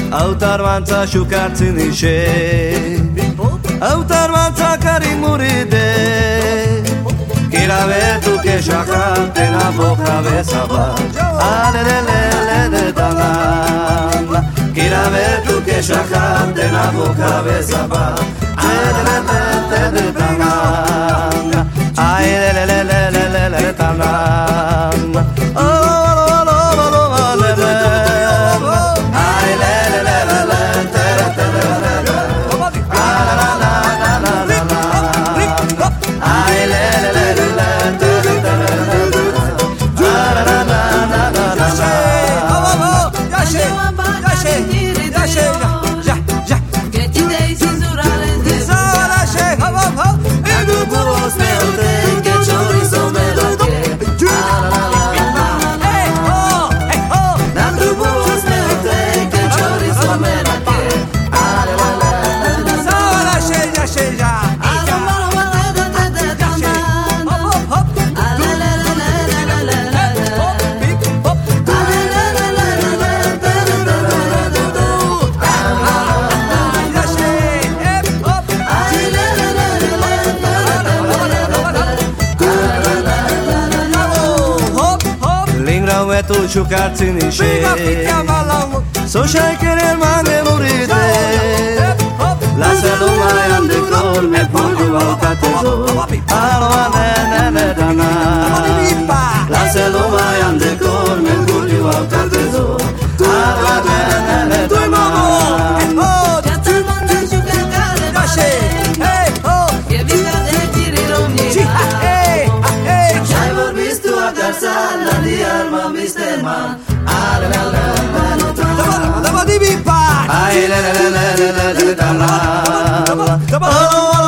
Autarvantza shukartzen ise Autarvantza kari muride Kira betu kexakante na boca besaba Alelelele tanana Kira betu kexakante na boca besaba Alelelele tanana Alelelele tanana Tu shukartzen ise So shaikere mane muride La seluma yande kol me pulju autatezo Alwa nene dana La seluma yande kol me pulju autatezo Alwa nene dana Sana di alma Mr. Man Ay, la la la la la la la la.